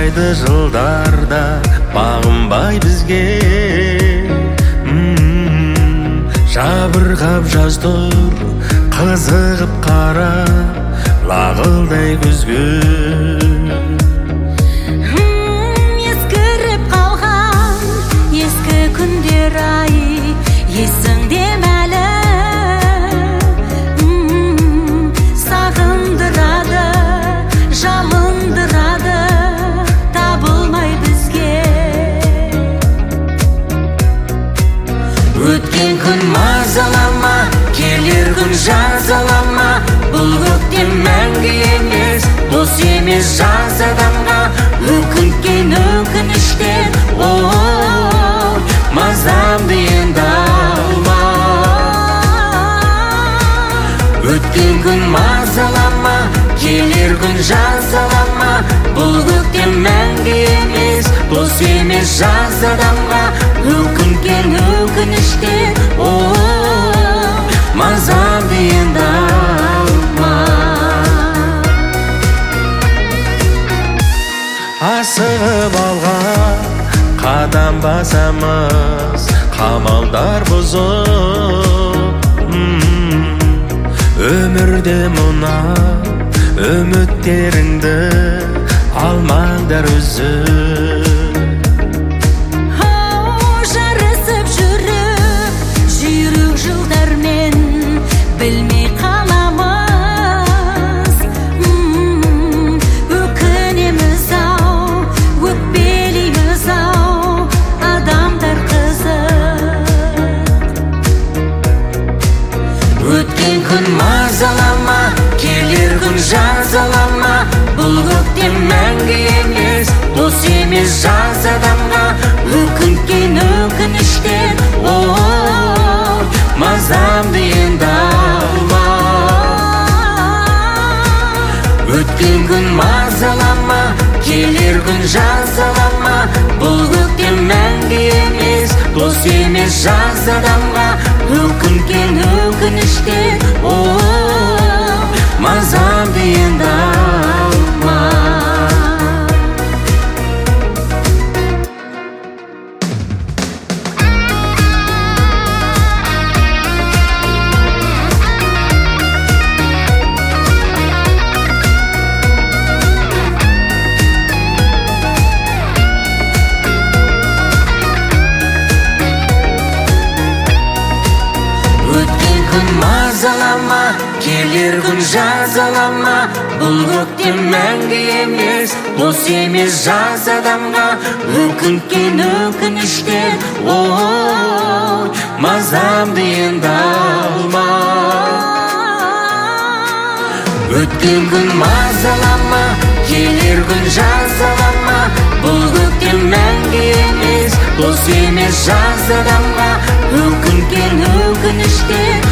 Болмайды жылдарда бағынбай бізге. Жабырғап жаз тұр, қызығып қара лағылдай күзге. Ескіріп қалған ескі күндер ай, есіңде мәлі. Сағындырады, жалындырады, табылмай бізге. Өткен күн мазалама, келер күн жазалама. Бұл көктем мәңгі емес, дос емес жаз адамға. Өкінткен өкініштен, мазамды енді алма. Өткен күн мазалама, келер күн жазалама. Бұл көктем мәңгі емес, дос емес жаз адамға. Өкінткен өкініштен, мазамды енді алма. Асығып алған қадам басамыз, қамалдар бұзып. Өмірде мұна үміттеріңді алмаңдар үзіп. Жарысып жүріп, жүйрік жылдармен білмей қаламыз. Өкінеміз ау, өкпелейміз ау, адамдар қызық. Өткен күн мазалама, келер күн жазалама. Бұл көктем мәңгі емес, дос емес жаз адамға. Өкінткен өкініштен, мазамды енді алма. Өткен күн мазалама, келер күн жазалама. Бұл көктем мәңгі емес, дос емес жаз адамға. Өкінткен өкініштен, мазамды енді алма. Өткен күн мазалама, келер күн жазалама. Бұл көктем мәңгі емес, дос емес жаз адамға. Өкінткен өкініштен, мазамды енді алма. Өткен күн мазалама, келер күн жазалама. Бұл көктем мәңгі емес, дос емес жаз адамға. Өкінткен өкініштен,